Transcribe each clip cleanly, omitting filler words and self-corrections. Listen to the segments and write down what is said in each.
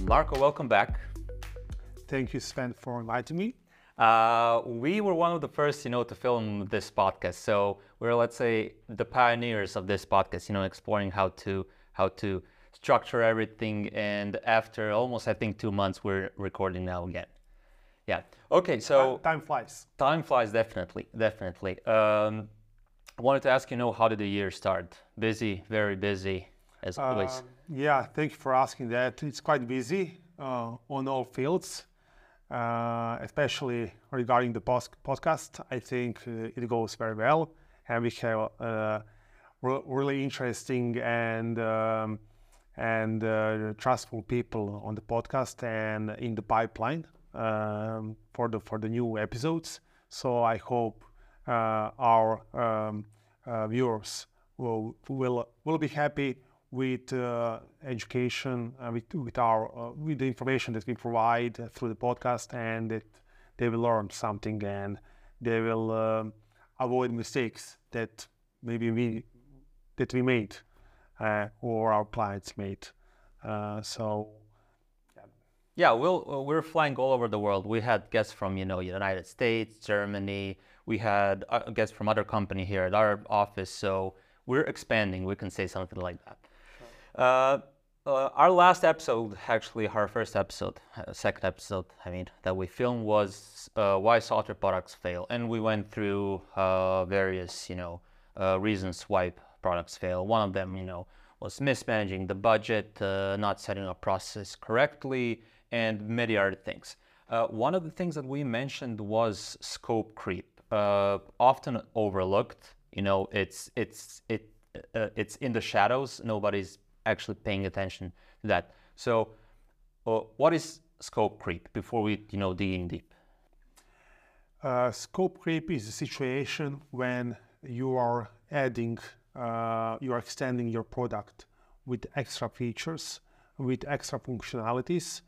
Marko, welcome back. Thank you, Sven, for inviting me. We were one of the first, to film this podcast. So we're, let's say, the pioneers of this podcast, exploring how to structure everything. And after almost, I think, 2 months, we're recording now again. Yeah. Okay. So Time flies. Time flies, definitely. I wanted to ask, how did the year start? Busy, very busy, as always. Yeah, thank you for asking that. It's quite busy on all fields, especially regarding the podcast. I think it goes very well, and we have really interesting and trustful people on the podcast and in the pipeline for the new episodes. So I hope our viewers will be happy with education, with the information that we provide through the podcast, and that they will learn something and they will avoid mistakes that maybe we made or our clients made. Yeah, we're flying all over the world. We had guests from, United States, Germany. We had guests from other company here at our office. So we're expanding. We can say something like that. Our last episode, actually, our first episode, second episode, that we filmed was why software products fail, and we went through various, reasons why products fail. One of them, was mismanaging the budget, not setting up process correctly, and many other things. One of the things that we mentioned was scope creep, often overlooked. It's in the shadows. Nobody's actually paying attention to that. So, what is scope creep? Before we, dig in deep. Scope creep is a situation when you are adding, you are extending your product with extra features, with extra functionalities,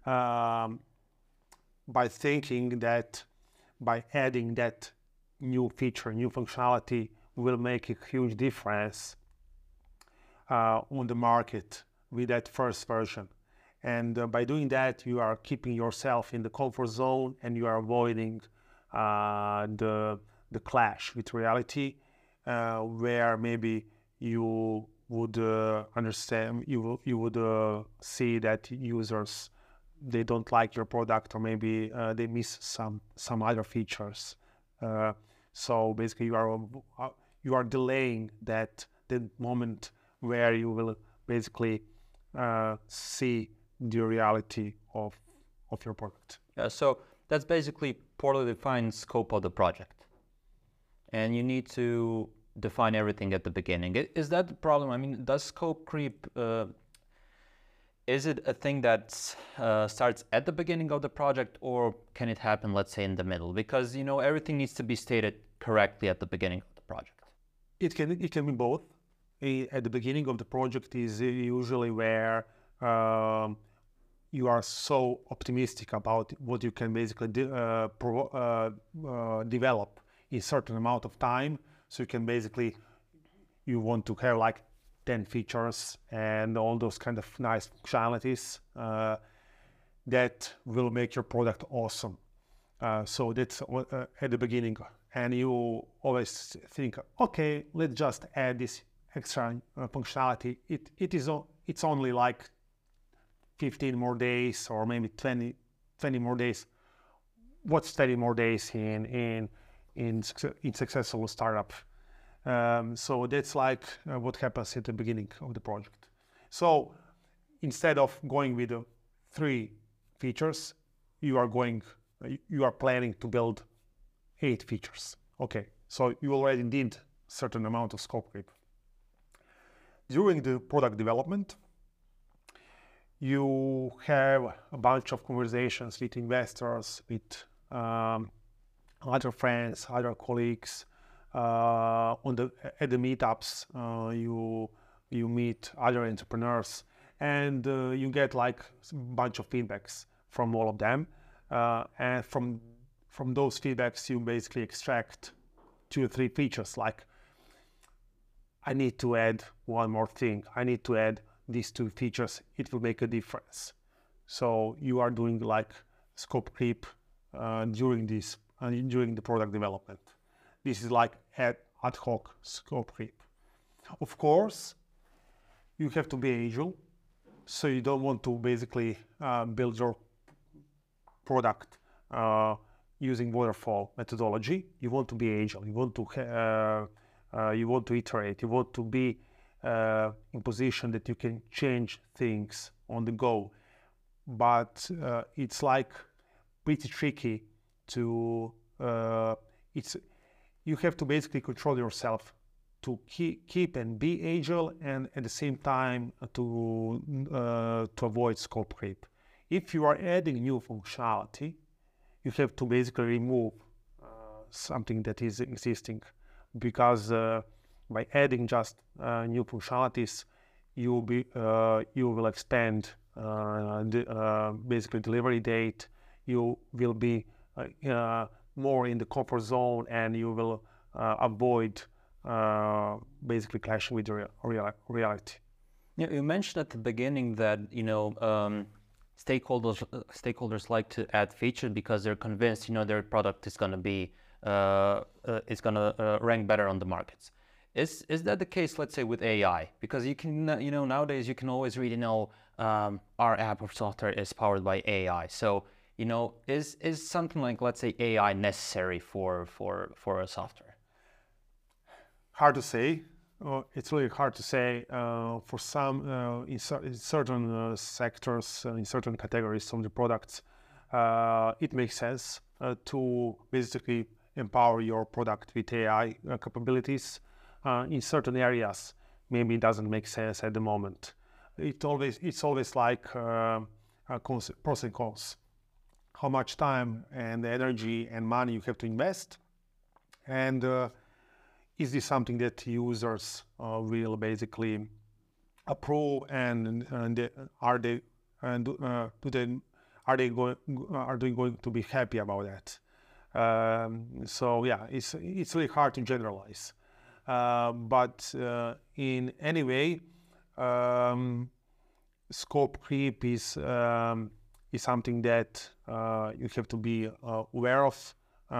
by thinking that by adding that new feature, new functionality will make a huge difference on the market with that first version. And by doing that, you are keeping yourself in the comfort zone and you are avoiding the clash with reality, where maybe you would understand, you would see that users, they don't like your product, or maybe they miss some other features. So basically, you are delaying the moment where you will basically see the reality of your product. Yeah, so that's basically poorly defined scope of the project, and you need to define everything at the beginning. Is that the problem? Does scope creep? Is it a thing that starts at the beginning of the project, or can it happen, let's say, in the middle? Because everything needs to be stated correctly at the beginning of the project. It can be both. At the beginning of the project is usually where you are so optimistic about what you can basically develop in a certain amount of time. So you want to have like 10 features and all those kind of nice functionalities that will make your product awesome. So that's at the beginning. And you always think, okay, let's just add this extra functionality. It's only like 15 more days or maybe 20 more days. What's 20 more days in successful startup? So that's like what happens at the beginning of the project. So instead of going with 3 features, you are planning to build 8 features. Okay, so you already did certain amount of scope creep. During the product development, you have a bunch of conversations with investors, with other friends, other colleagues. At the meetups, you meet other entrepreneurs, and you get like a bunch of feedbacks from all of them. And from those feedbacks, you basically extract 2 or 3 features, like, I need to add one more thing. I need to add these 2 features. It will make a difference. So you are doing like scope creep during the product development. This is like ad hoc scope creep. Of course, you have to be agile, so you don't want to basically build your product using waterfall methodology. You want to be agile. You want to iterate. You want to be in position that you can change things on the go. But it's like pretty tricky to. You have to basically control yourself to keep and be agile, and at the same time to avoid scope creep. If you are adding new functionality, you have to basically remove something that is existing, because by adding just new functionalities, you will expand basically delivery date. You will be more in the comfort zone, and you will avoid basically clashing with reality. Yeah, you mentioned at the beginning that stakeholders like to add features because they're convinced their product is going to be rank better on the markets. Is that the case, let's say, with AI? Because you can nowadays you can always read our app or software is powered by AI. So is something like, let's say, AI necessary for a software? Hard to say. It's really hard to say. For some, in certain sectors, in certain categories of the products, it makes sense to basically empower your product with AI capabilities. In certain areas, maybe it doesn't make sense at the moment. It's always like pros and cons. How much time and energy and money you have to invest, and is this something that users will basically approve, and are they going to be happy about that? So yeah, it's really hard to generalize, but in any way, scope creep is something that you have to be aware of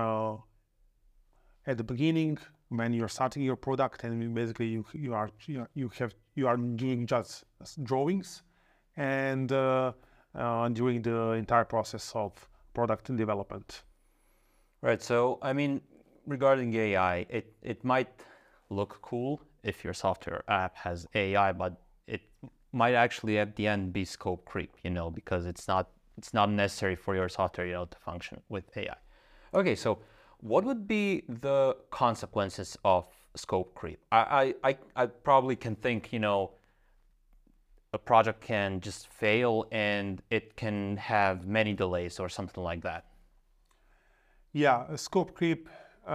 at the beginning, when you're starting your product, and basically you are doing just drawings, and during the entire process of product development. Right. So I mean, regarding AI, it might look cool if your software app has AI, but it might actually at the end be scope creep, because it's not necessary for your software, to function with AI. Okay, so what would be the consequences of scope creep? I probably can think, a project can just fail and it can have many delays or something like that. Yeah, scope creep,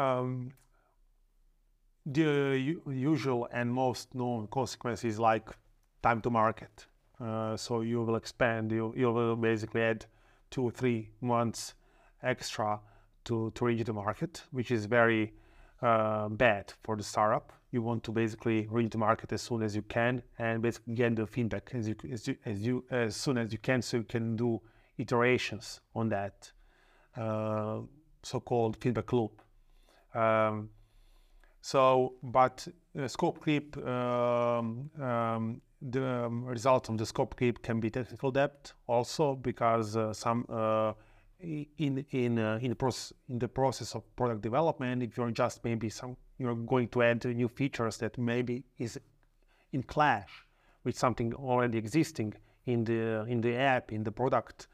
the usual and most known consequence is like time to market. So you will expand, you will basically add 2 or 3 months extra to reach the market, which is very bad for the startup. You want to basically reach the market as soon as you can, and basically get the feedback as soon as you can, so you can do iterations on that so-called feedback loop. But scope creep, the result of the scope creep can be technical debt also, because in the process of product development, if you're just you're going to add new features that maybe is in clash with something already existing in the app, in the product,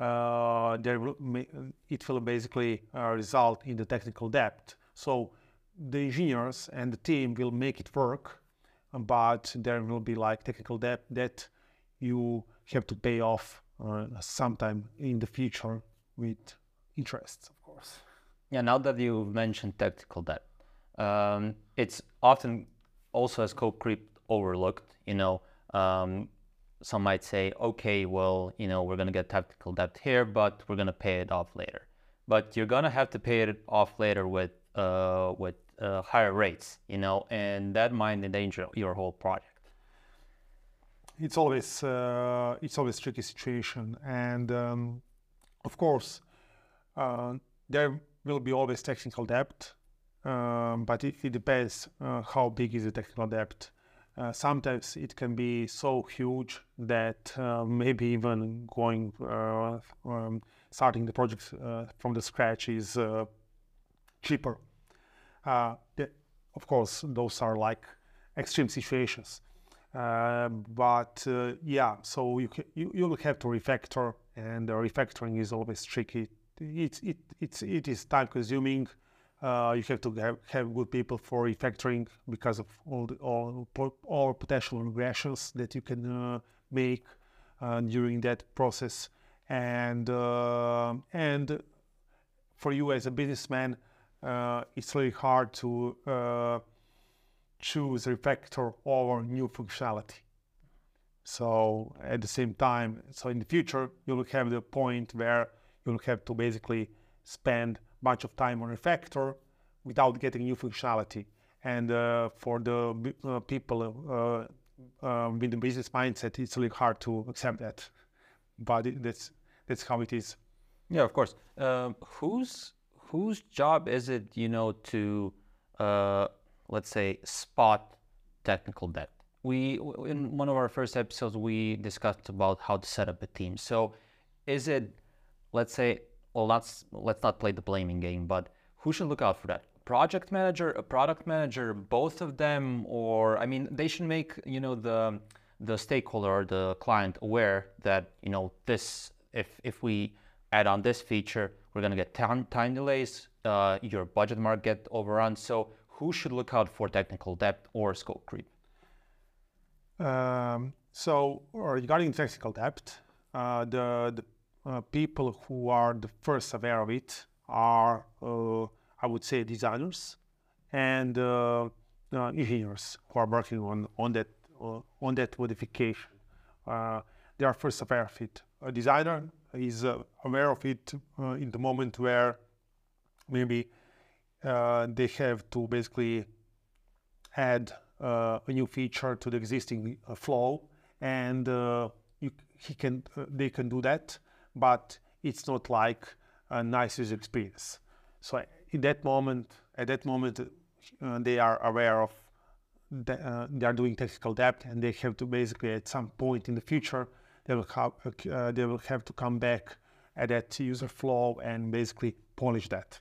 it will basically result in the technical debt. So the engineers and the team will make it work, but there will be like technical debt that you have to pay off sometime in the future with interests, of course. Yeah, now that you've mentioned technical debt, it's often also a scope creep overlooked. Some might say, okay, well, we're going to get technical debt here, but we're going to pay it off later. But you're going to have to pay it off later with higher rates, and that might endanger your whole project. it's always tricky situation, and of course there will be always technical debt, but it depends how big is the technical debt. Sometimes it can be so huge that maybe even going starting the project from the scratch is cheaper. Of course, those are like extreme situations. But yeah, so you will have to refactor, and the refactoring is always tricky. It is time consuming. You have to have good people for refactoring because of all potential regressions that you can make during that process, and for you as a businessman, it's really hard to choose refactor over new functionality. So at the same time, so in the future, you'll have the point where you'll have to basically spend a bunch of time on refactor without getting new functionality. And for the people with the business mindset, it's really hard to accept that. But that's how it is. Yeah, of course. Whose job is it, to let's say spot technical debt? In one of our first episodes, we discussed about how to set up a team. So is it, let's say, well, let's not play the blaming game, but who should look out for that? Project manager, a product manager, both of them? Or, I mean, they should make, the stakeholder or the client aware that, this, if we add on this feature, we're going to get time delays, your budget might get overrun. So who should look out for technical debt or scope creep? So regarding technical debt, the people who are the first aware of it are, I would say, designers and engineers who are working on that modification. They are first aware of it. A designer is aware of it in the moment where maybe they have to basically add a new feature to the existing flow, and they can do that, but it's not like a nice user experience. So at that moment, they are aware of they are doing technical debt, and they have to basically at some point in the future they will have to come back at that user flow and basically polish that.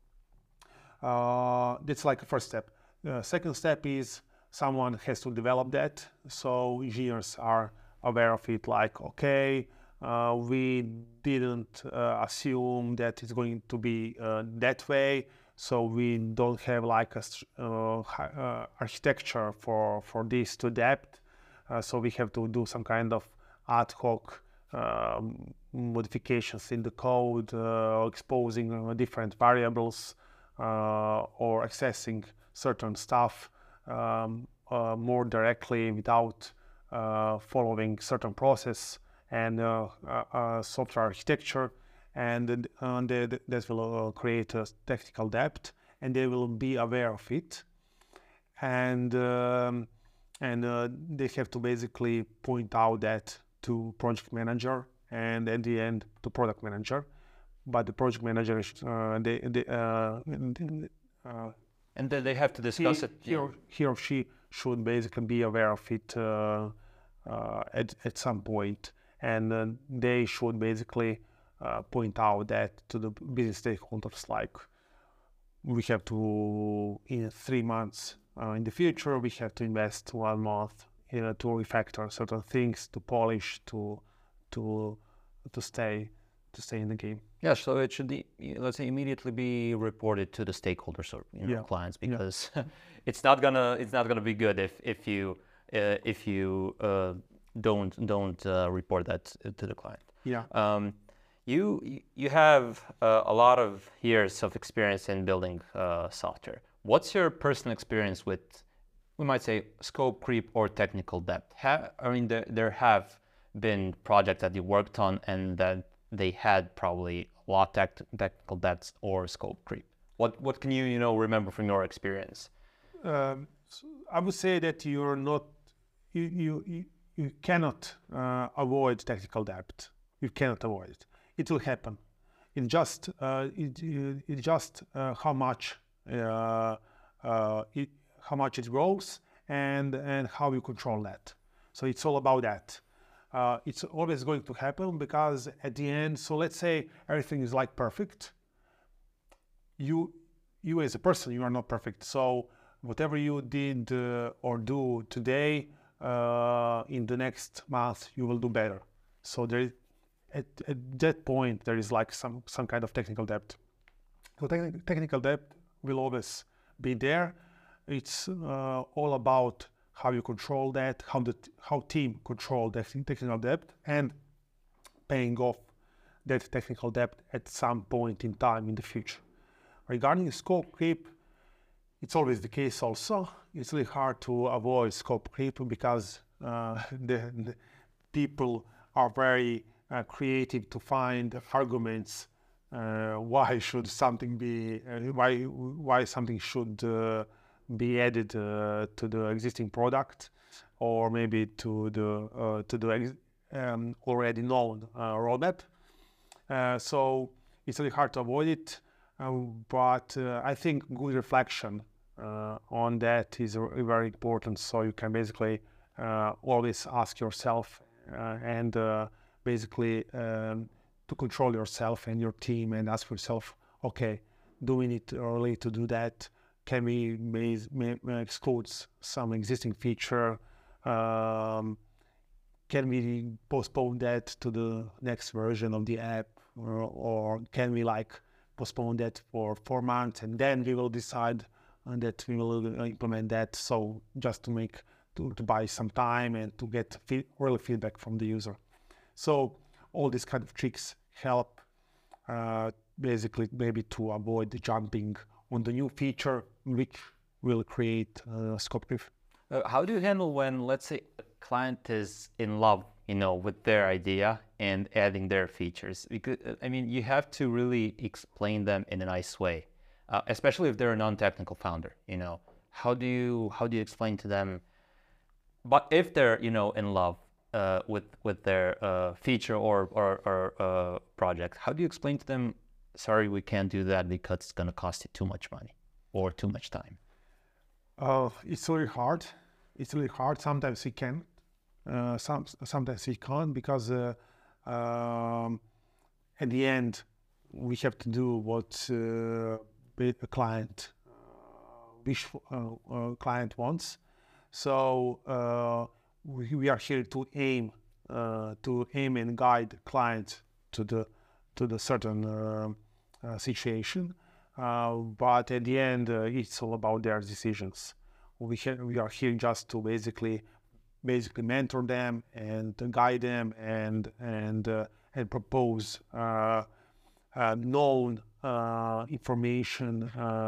That's like a first step. Second step is someone has to develop that. So engineers are aware of it, like, okay, we didn't assume that it's going to be that way, so we don't have like a architecture for this to adapt. So we have to do some kind of ad hoc modifications in the code, exposing different variables, or accessing certain stuff more directly without following certain process and software architecture, and that will create a technical debt, and they will be aware of it, and they have to basically point out that to project manager, and at the end to product manager. But the project manager and then they have to discuss it. He or she should basically be aware of it at some point, and they should basically point out that to the business stakeholders, like, we have to, in 3 months in the future, we have to invest 1 month to refactor certain things, to polish, to stay in the game. Yeah, so it should be, let's say, immediately be reported to the stakeholders or clients, because it's not gonna be good if you don't report that to the client. Yeah. You have a lot of years of experience in building software. What's your personal experience with, we might say, scope creep or technical debt? There have been projects that you worked on and that they had probably a lot of technical debts or scope creep. What can you remember from your experience? I would say that you're not you cannot avoid technical debt. You cannot avoid it. It will happen. It just how much it grows and how you control that. So it's all about that. It's always going to happen because at the end, so let's say everything is like perfect. You as a person, you are not perfect. So whatever you did or do today, in the next month, you will do better. So there is, at that point, there is like some kind of technical debt. So technical debt will always be there. It's all about how you control that, how team control the technical debt, and paying off that technical debt at some point in time in the future. Regarding scope creep, it's always the case also. It's really hard to avoid scope creep because the people are very creative to find arguments why should something be why something should be added to the existing product, or maybe to the already known roadmap. So it's really hard to avoid it, but I think good reflection on that is very important. So you can basically always ask yourself and basically to control yourself and your team, and ask yourself, okay, do we need early to do that? Can we exclude some existing feature? Can we postpone that to the next version of the app, or can we like postpone that for 4 months and then we will decide that we will implement that? So just to make to buy some time and to get real feedback from the user. So all these kind of tricks help basically maybe to avoid the jumping on the new feature, which will create scope creep. How do you handle when, let's say, a client is in love, with their idea and adding their features? Because I mean, you have to really explain them in a nice way, especially if they're a non-technical founder. How do you explain to them? But if they're in love with their feature or project, how do you explain to them, sorry, we can't do that because it's going to cost you too much money or too much time? It's really hard. It's really hard. Sometimes we can, sometimes we can't, because at the end we have to do what a client client wants. So we are here to aim and guide clients to the certain situation, but at the end it's all about their decisions. We are here just to basically mentor them and guide them and propose known information,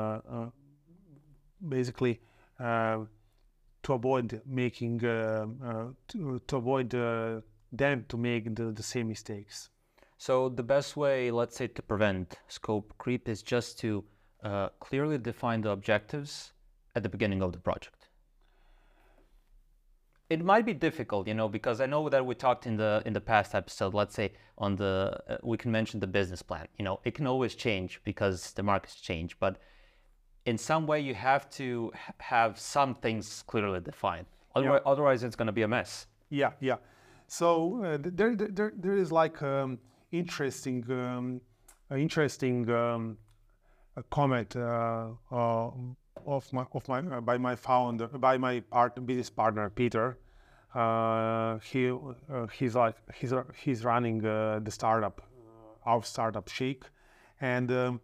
basically to avoid making to avoid them to make the same mistakes. So the best way, let's say, to prevent scope creep is just to clearly define the objectives at the beginning of the project. It might be difficult, because I know that we talked in the past episode, let's say on we can mention the business plan. It can always change because the markets change, but in some way you have to have some things clearly defined. Otherwise it's going to be a mess. Yeah. So there is like interesting comment by my business partner Peter. He's running the startup, our startup Chic, and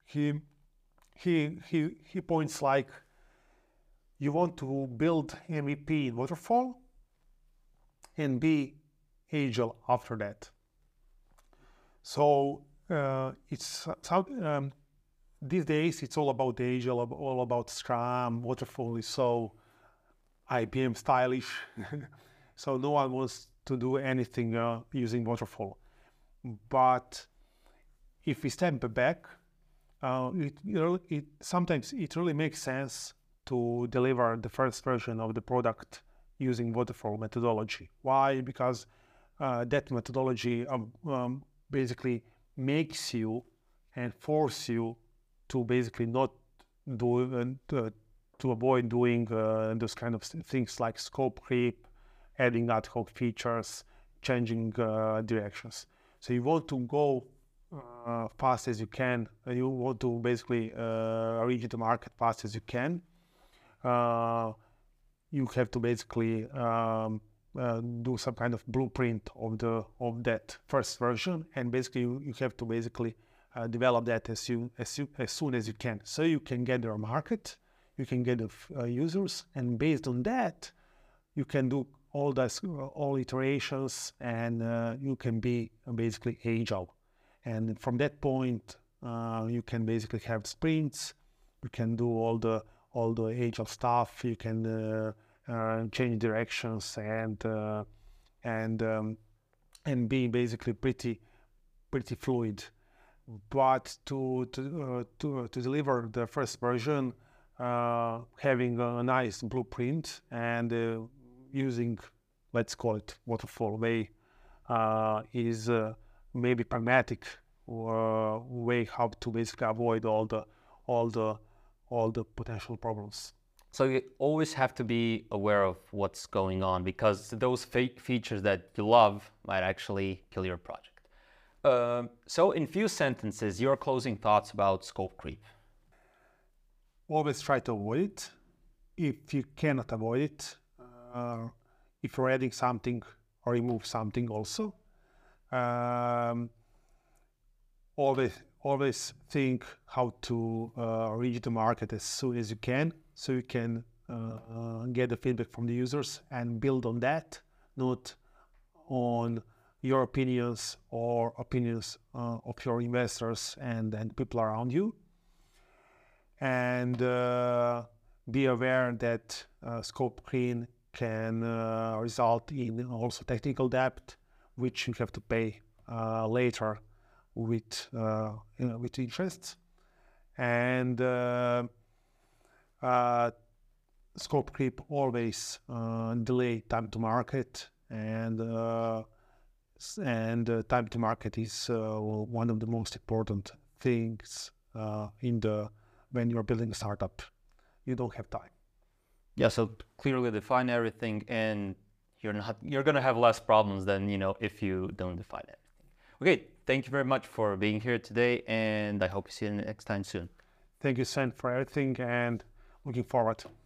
he points like, you want to build MVP in waterfall and be agile after that. So these days it's all about agile, all about Scrum. Waterfall is so IBM stylish, so no one wants to do anything using waterfall. But if we step back, sometimes it really makes sense to deliver the first version of the product using waterfall methodology. Why? Because that methodology basically makes you and force you to basically not do to avoid doing those kind of things like scope creep, adding ad hoc features, changing directions. So you want to go fast as you can. You want to basically reach the market fast as you can. You have to basically do some kind of blueprint of that first version, and basically you have to basically develop that as soon as you can, so you can get the market, you can get the users, and based on that, you can do all iterations, and you can be basically agile. And from that point, you can basically have sprints. You can do all the agile stuff. You can change directions and be basically pretty fluid. But to deliver the first version, having a nice blueprint and using, let's call it waterfall way, is maybe pragmatic way how to basically avoid all the potential problems. So you always have to be aware of what's going on, because those features that you love might actually kill your project. So in few sentences, your closing thoughts about scope creep. Always try to avoid it. If you cannot avoid it, if you're adding something or remove something also, always think how to reach the market as soon as you can, so you can get the feedback from the users and build on that, not on your opinions or opinions of your investors and people around you. And be aware that scope creep can result in also technical debt, which you have to pay later with interest. And scope creep always delay time to market, and time to market is one of the most important things when you're building a startup. You don't have time. Yeah, so clearly define everything, and you're gonna have less problems than if you don't define everything. Okay, thank you very much for being here today, and I hope you see you next time soon. Thank you, Sen, for everything, and looking forward.